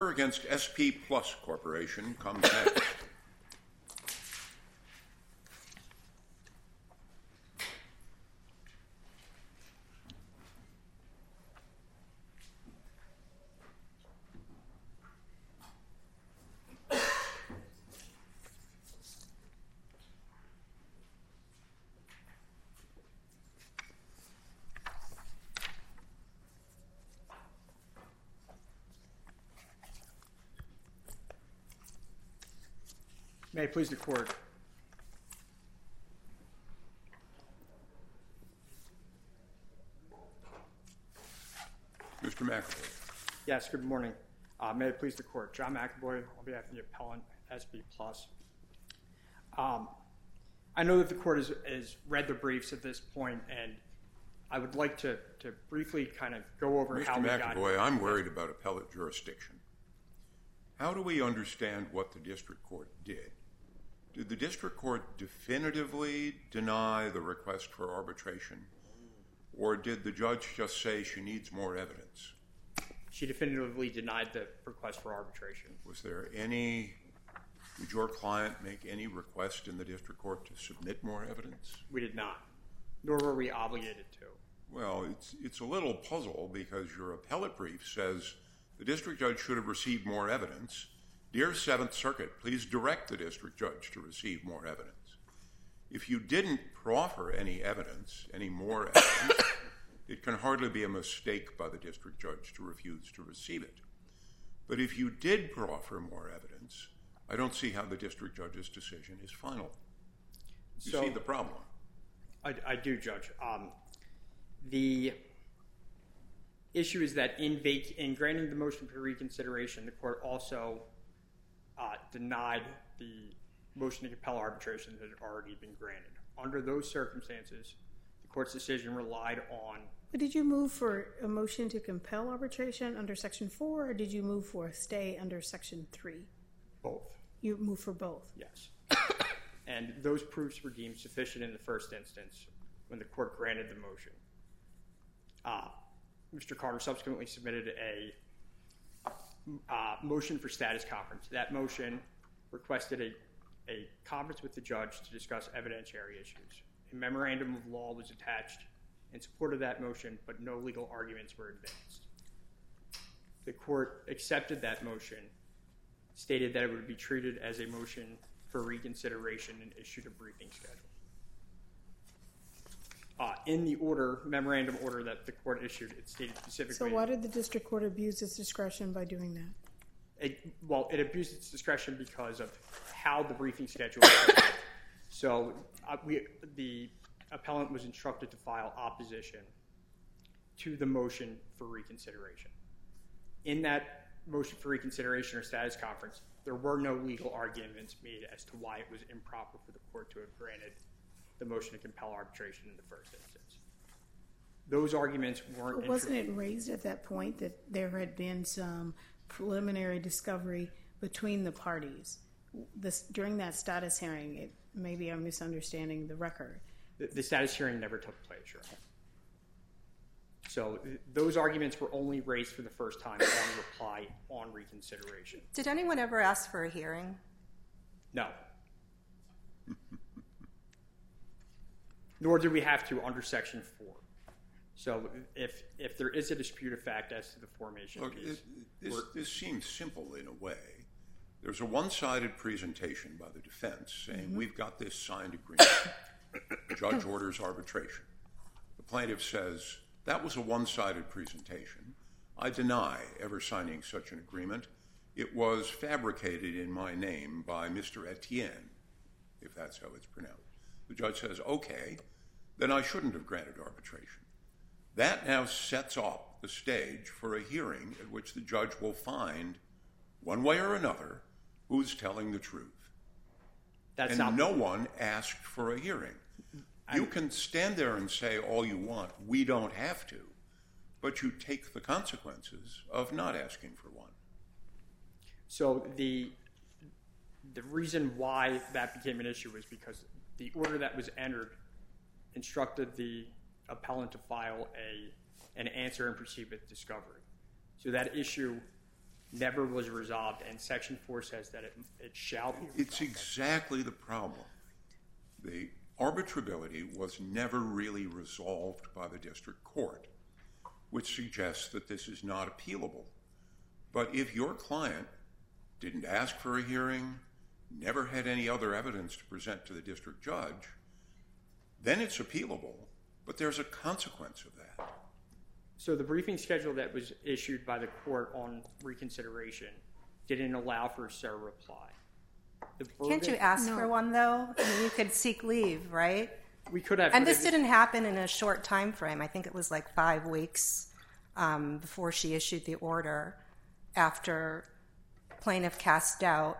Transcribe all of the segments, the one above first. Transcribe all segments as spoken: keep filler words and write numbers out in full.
Carter against S P Plus Corporation comes next. May it please the Court. Mister McAvoy. Yes, good morning. Uh, may it please the Court. John McAvoy on behalf of the appellant, S B Plus. Um, I know that the Court has, has read the briefs at this point, and I would like to, to briefly kind of go over Mister how we McAvoy, got Mister McAvoy, I'm worried about appellate jurisdiction. How do we understand what the district court did? Did the district court definitively deny the request for arbitration, or did the judge just say she needs more evidence? She definitively denied the request for arbitration. Was there any, did your client make any request in the district court to submit more evidence? We did not, nor were we obligated to. Well, it's, it's a little puzzle because your appellate brief says the district judge should have received more evidence. Dear Seventh Circuit, please direct the district judge to receive more evidence. If you didn't proffer any evidence, any more evidence, it can hardly be a mistake by the district judge to refuse to receive it. But if you did proffer more evidence, I don't see how the district judge's decision is final. You so, see the problem? I, I do, Judge. Um, the issue is that in, vac- in granting the motion for reconsideration, the court also Uh, denied the motion to compel arbitration that had already been granted. Under those circumstances, the court's decision relied on... But did you move for a motion to compel arbitration under Section four, or did you move for a stay under Section three? Both. You moved for both? Yes. And those proofs were deemed sufficient in the first instance when the court granted the motion. Uh, Mister Carter subsequently submitted a Uh, motion for status conference. That motion requested a, a conference with the judge to discuss evidentiary issues. A memorandum of law was attached in support of that motion, but no legal arguments were advanced. The court accepted that motion, stated that it would be treated as a motion for reconsideration, and issued a briefing schedule. Uh, in the order, memorandum order that the court issued, it stated specifically... So why did the district court abuse its discretion by doing that? It, well, it abused its discretion because of how the briefing schedule was. So uh, we, the appellant was instructed to file opposition to the motion for reconsideration. In that motion for reconsideration or status conference, there were no legal arguments made as to why it was improper for the court to have granted the motion to compel arbitration in the first instance. Those arguments weren't... But wasn't it raised at that point that there had been some preliminary discovery between the parties? This, during that status hearing, it, maybe I'm misunderstanding the record. The, the status hearing never took place, sure. So th- those arguments were only raised for the first time on reply on reconsideration. Did anyone ever ask for a hearing? No. Nor did we have to under Section four. So if if there is a dispute of fact as to the formation Look, piece... This, this seems simple in a way. There's a one-sided presentation by the defense saying, mm-hmm. we've got this signed agreement. The judge orders arbitration. The plaintiff says, that was a one-sided presentation. I deny ever signing such an agreement. It was fabricated in my name by Mister Etienne, if that's how it's pronounced. The judge says, okay, then I shouldn't have granted arbitration. That now sets up the stage for a hearing at which the judge will find, one way or another, who's telling the truth. That's and not no one asked for a hearing. I, you can stand there and say all you want, we don't have to, but you take the consequences of not asking for one. So the the reason why that became an issue was because the order that was entered instructed the appellant to file a an answer and proceed with discovery. So that issue never was resolved, and Section four says that it, it shall be resolved. It's exactly the problem. The arbitrability was never really resolved by the district court, which suggests that this is not appealable. But if your client didn't ask for a hearing, never had any other evidence to present to the district judge, then it's appealable, but there's a consequence of that. So the briefing schedule that was issued by the court on reconsideration didn't allow for a SARA reply. The Can't you burden- ask No. for one, though? I mean, you could seek leave, right? We could have. And but this it- didn't happen in a short time frame. I think it was like five weeks um, before she issued the order after plaintiff cast doubt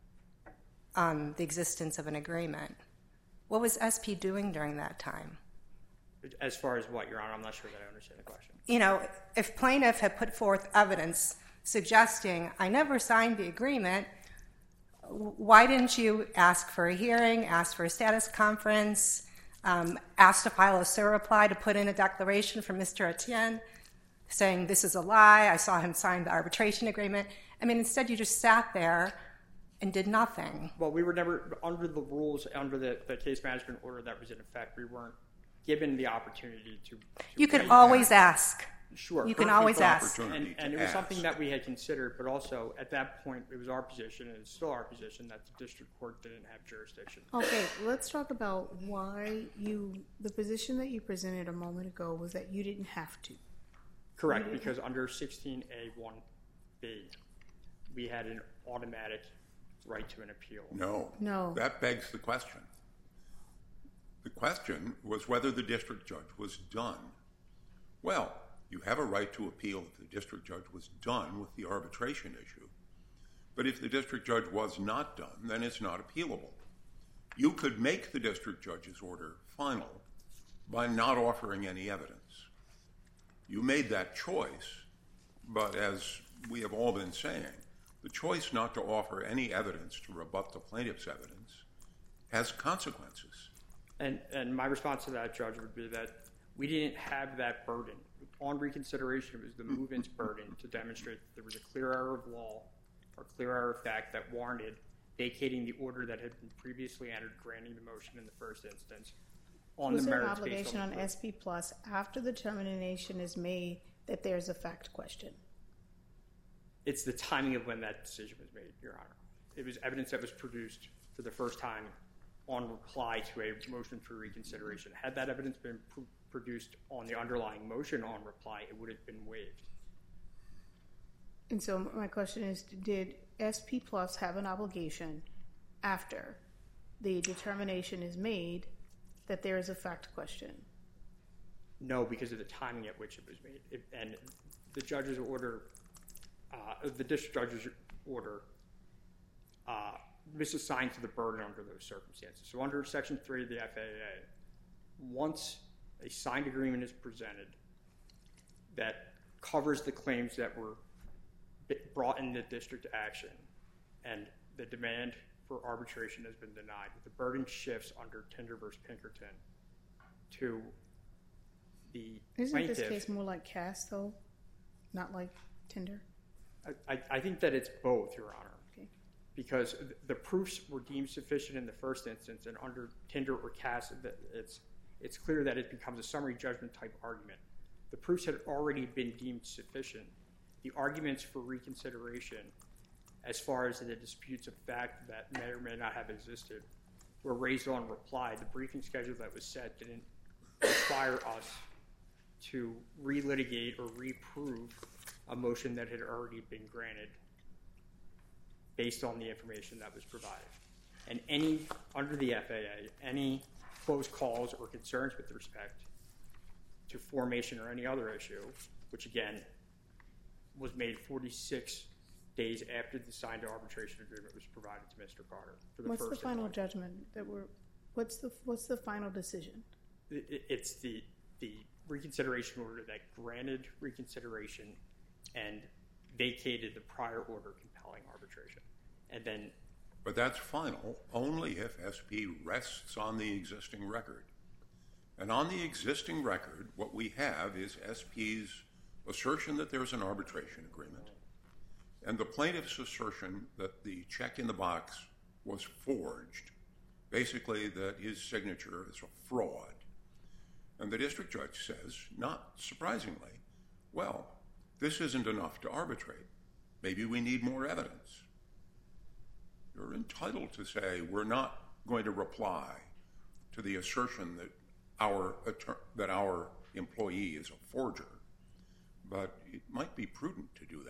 on the existence of an agreement. What was S P doing during that time? As far as what, Your Honor, I'm not sure that I understand the question. You know, if plaintiff had put forth evidence suggesting, I never signed the agreement, w- why didn't you ask for a hearing, ask for a status conference, um, ask to file a SIR reply to put in a declaration from Mister Etienne saying this is a lie, I saw him sign the arbitration agreement. I mean, instead you just sat there and did nothing. Well, we were never, under the rules, under the, the case management order that was in effect, we weren't given the opportunity to... to You can raise always that. ask. Sure. You can Perfect always ask. opportunity And, and to it was something ask. that we had considered, but also at that point, it was our position, and it's still our position, that the district court didn't have jurisdiction. Okay, let's talk about why you, the position that you presented a moment ago was that you didn't have to. Correct, because under sixteen A one B, we had an automatic right to an appeal. No. No. That begs the question. The question was whether the district judge was done. Well, you have a right to appeal if the district judge was done with the arbitration issue. But if the district judge was not done, then it's not appealable. You could make the district judge's order final by not offering any evidence. You made that choice, but as we have all been saying, the choice not to offer any evidence to rebut the plaintiff's evidence has consequences. And, and my response to that, Judge, would be that we didn't have that burden. On reconsideration, it was the move-in's burden to demonstrate that there was a clear error of law or clear error of fact that warranted vacating the order that had been previously entered, granting the motion in the first instance on Was the there an merits based obligation on on the S P Plus after the determination is made that there's a fact question? It's the timing of when that decision was made, Your Honor. It was evidence that was produced for the first time on reply to a motion for reconsideration. Had that evidence been pr- produced on the underlying motion on reply, it would have been waived. And so my question is, did S P Plus have an obligation after the determination is made that there is a fact question? No, because of the timing at which it was made. It, and the judge's order, uh, the district judge's order, uh, misassigned to the burden under those circumstances. So under Section three of the F A A, once a signed agreement is presented that covers the claims that were brought in the district action and the demand for arbitration has been denied, the burden shifts under Tinder versus Pinkerton to the Isn't plaintiff. this case more like Cass, though? Not like Tinder? I, I, I think that it's both, Your Honor. Okay. Because the proofs were deemed sufficient in the first instance, and under Tinder or Cass, it's it's clear that it becomes a summary judgment type argument. The proofs had already been deemed sufficient. The arguments for reconsideration, as far as the disputes of fact that may or may not have existed, were raised on reply. The briefing schedule that was set didn't require us to relitigate or reprove a motion that had already been granted based on the information that was provided. And any, under the F A A, any close calls or concerns with respect to formation or any other issue, which again was made forty-six days after the signed arbitration agreement was provided to Mister Carter. For the What's first the final time. judgment that we're? What's the What's the final decision? It, it, it's the the reconsideration order that granted reconsideration and vacated the prior order compelling arbitration, and then. But that's final only if S P rests on the existing record. And on the existing record, what we have is S P's assertion that there's an arbitration agreement and the plaintiff's assertion that the check in the box was forged, basically that his signature is a fraud. And the district judge says, not surprisingly, well, this isn't enough to arbitrate. Maybe we need more evidence. You're entitled to say we're not going to reply to the assertion that our that our employee is a forger, but it might be prudent to do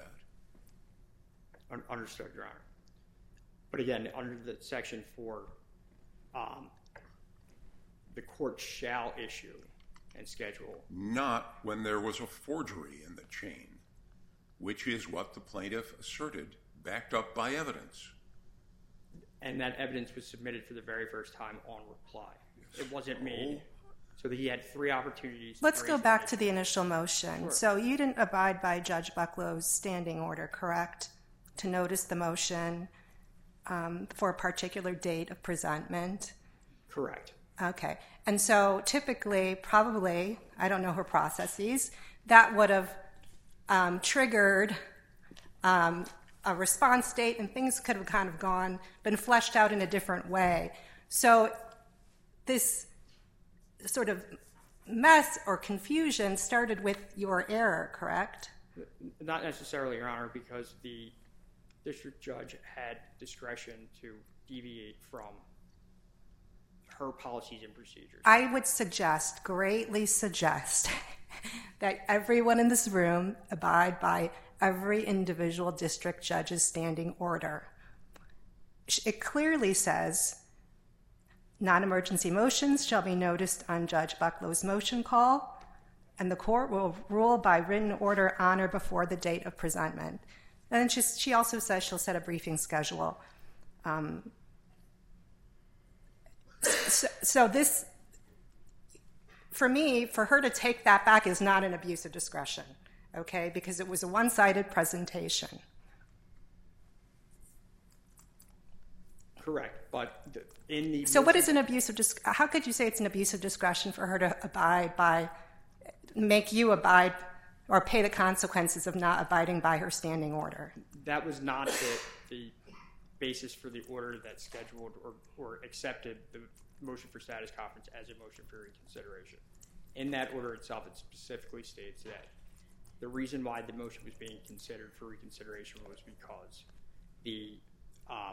that. Understood, Your Honor. But again, under the Section four, um, the court shall issue and schedule. Not when there was a forgery in the chain, which is what the plaintiff asserted, backed up by evidence. And that evidence was submitted for the very first time on reply. Yes. It wasn't made. So that he had three opportunities. Let's to go raise back it. to the initial motion. Sure. So you didn't abide by Judge Bucklow's standing order, correct? To notice the motion um, for a particular date of presentment? Correct. Okay. And so typically, probably, I don't know her processes, that would have um, triggered um, a response date, and things could have kind of gone, been fleshed out in a different way. So this sort of mess or confusion started with your error, correct? Not necessarily, Your Honor, because the district judge had discretion to deviate from her policies and procedures. I would suggest, greatly suggest, that everyone in this room abide by every individual district judge's standing order. It clearly says non-emergency motions shall be noticed on Judge Bucklow's motion call, and the court will rule by written order on or before the date of presentment. And then she, she also says she'll set a briefing schedule. Um, so, so this, for me, for her to take that back is not an abuse of discretion, okay, because it was a one-sided presentation. Correct, but the, in the So what is an abuse of dis- how could you say it's an abuse of discretion for her to abide by, make you abide or pay the consequences of not abiding by her standing order? That was not the, the basis for the order that scheduled or, or accepted the motion for status conference as a motion for reconsideration. In that order itself, it specifically states that the reason why the motion was being considered for reconsideration was because the um,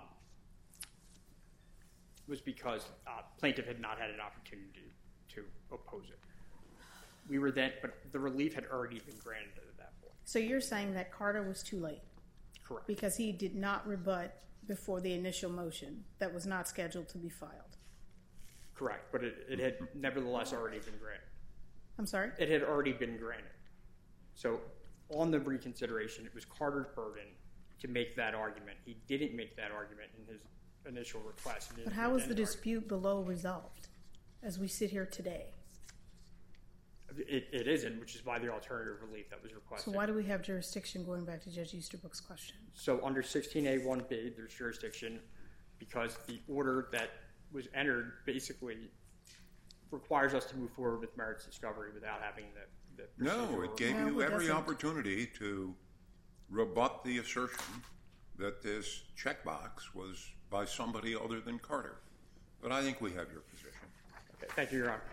was because uh, plaintiff had not had an opportunity to oppose it. We were then, but the relief had already been granted at that point. So you're saying that Carter was too late Correct. because he did not rebut before the initial motion that was not scheduled to be filed. Correct, but it, it had nevertheless already been granted. I'm sorry? It had already been granted. So on the reconsideration, it was Carter's burden to make that argument. He didn't make that argument in his initial request. But how was the dispute below resolved as we sit here today? It, it isn't, which is why the alternative relief that was requested. So why do we have jurisdiction, going back to Judge Easterbrook's question? So under sixteen A one B, there's jurisdiction because the order that was entered basically requires us to move forward with merits discovery without having the, the No, it gave No, you it every doesn't. opportunity to rebut the assertion that this checkbox was by somebody other than Carter. But I think we have your position. Okay, thank you, Your Honor.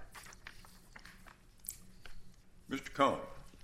Mister Cohen.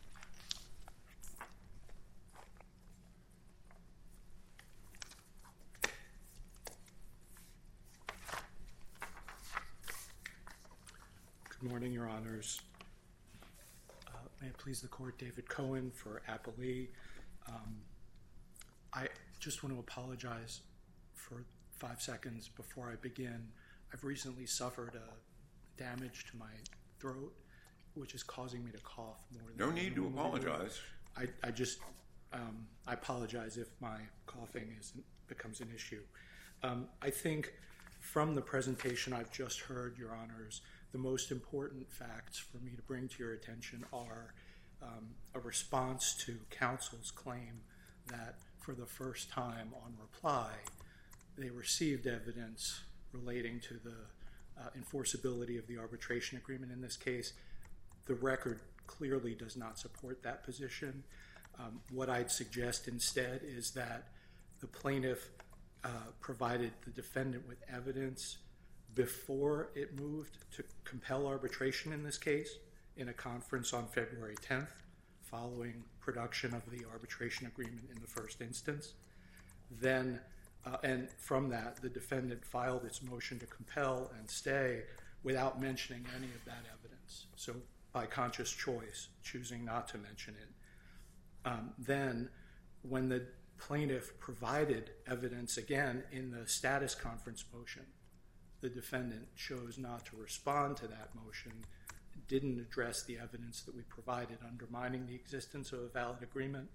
Good morning, Your Honors. Uh, may it please the Court, David Cohen for Applee. Um, I just want to apologize for five seconds before I begin. I've recently suffered a damage to my throat, which is causing me to cough more than No I need to normally do. apologize. I, I just, um, I apologize if my coughing is, becomes an issue. Um, I think from the presentation I've just heard, Your Honors, the most important facts for me to bring to your attention are um, a response to counsel's claim that for the first time on reply, they received evidence relating to the uh, enforceability of the arbitration agreement in this case. The record clearly does not support that position. Um, what I'd suggest instead is that the plaintiff uh, provided the defendant with evidence before it moved to compel arbitration in this case in a conference on February tenth, following production of the arbitration agreement in the first instance. Then, uh, and from that, the defendant filed its motion to compel and stay without mentioning any of that evidence. So by conscious choice, choosing not to mention it. Um, then, when the plaintiff provided evidence again in the status conference motion, the defendant chose not to respond to that motion, didn't address the evidence that we provided undermining the existence of a valid agreement.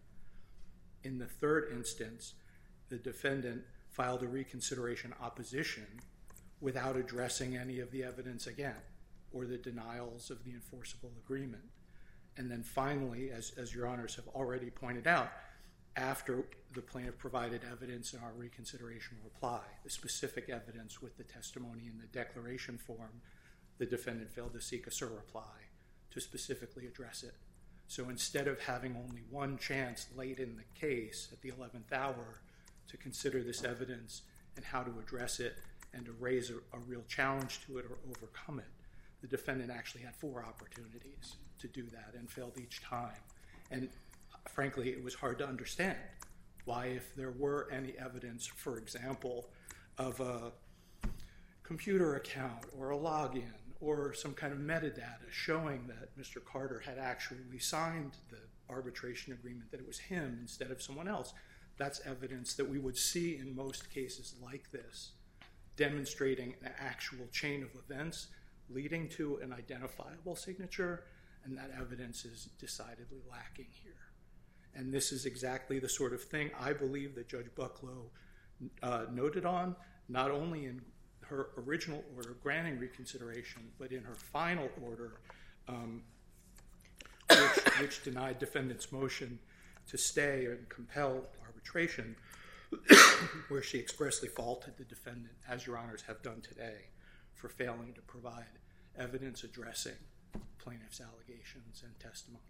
In the third instance, the defendant filed a reconsideration opposition without addressing any of the evidence again, or the denials of the enforceable agreement. And then finally, as, as your honors have already pointed out, after the plaintiff provided evidence in our reconsideration reply, the specific evidence with the testimony in the declaration form, the defendant failed to seek a surreply to specifically address it. So instead of having only one chance late in the case at the eleventh hour to consider this evidence and how to address it and to raise a, a real challenge to it or overcome it, the defendant actually had four opportunities to do that and failed each time. And frankly, it was hard to understand why, if there were any evidence, for example, of a computer account or a login or some kind of metadata showing that Mister Carter had actually signed the arbitration agreement, that it was him instead of someone else, that's evidence that we would see in most cases like this, demonstrating an actual chain of events leading to an identifiable signature, and that evidence is decidedly lacking here. And this is exactly the sort of thing I believe that Judge Bucklow uh, noted on, not only in her original order granting reconsideration, but in her final order, um, which, which denied defendant's motion to stay and compel arbitration, where she expressly faulted the defendant, as your honors have done today, for failing to provide evidence addressing plaintiff's allegations and testimony.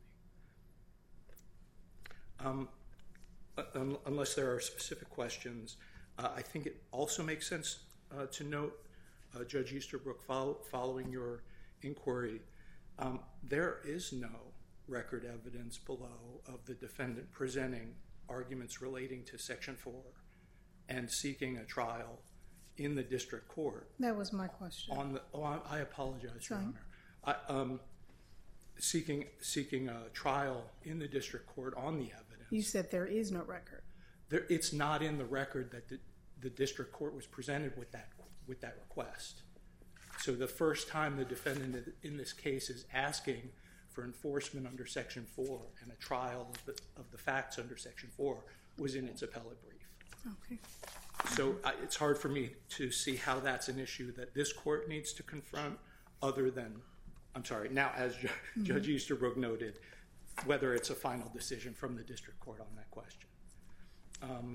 Um, un- unless there are specific questions, uh, I think it also makes sense uh, to note, uh, Judge Easterbrook, follow- following your inquiry, um, there is no record evidence below of the defendant presenting arguments relating to Section four and seeking a trial in the district court. That was my question. On the, oh, I, I apologize, Your Sorry. Honor. I, um, seeking seeking a trial in the district court on the evidence. You said there is no record. There, it's not in the record that the, the district court was presented with that with that request. So the first time the defendant in this case is asking for enforcement under Section four and a trial of the, of the facts under Section four was in its appellate brief. Okay. So I, it's hard for me to see how that's an issue that this court needs to confront, other than, I'm sorry, now as Ju- mm-hmm. Judge Easterbrook noted, whether it's a final decision from the district court on that question. Um,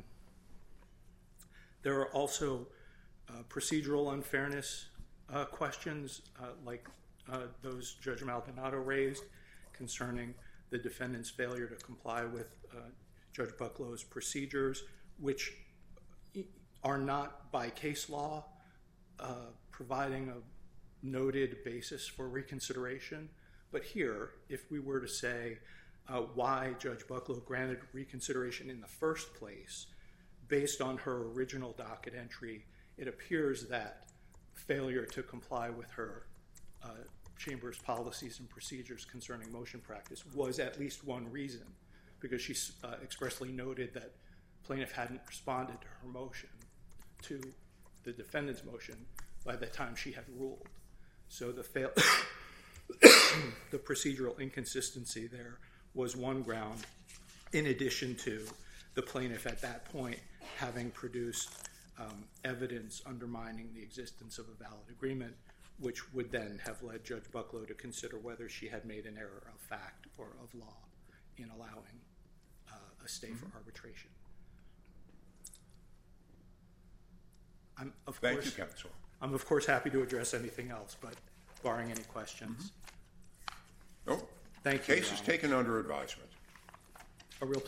there are also uh, procedural unfairness uh, questions, uh, like uh, those Judge Maldonado raised, concerning the defendant's failure to comply with uh, Judge Bucklow's procedures, which are not, by case law, uh, providing a noted basis for reconsideration. But here, if we were to say uh, why Judge Bucklow granted reconsideration in the first place, based on her original docket entry, it appears that failure to comply with her uh, Chamber's policies and procedures concerning motion practice was at least one reason, because she uh, expressly noted that plaintiff hadn't responded to her motion, to the defendant's motion, by the time she had ruled. So the fail the procedural inconsistency there was one ground, in addition to the plaintiff at that point having produced um, evidence undermining the existence of a valid agreement, which would then have led Judge Bucklow to consider whether she had made an error of fact or of law in allowing uh, a stay mm-hmm. for arbitration. I'm, of Thank course, you, counsel. I'm, of course, happy to address anything else, but barring any questions. Mm-hmm. Oh, Thank you. Case is taken under advisement. A real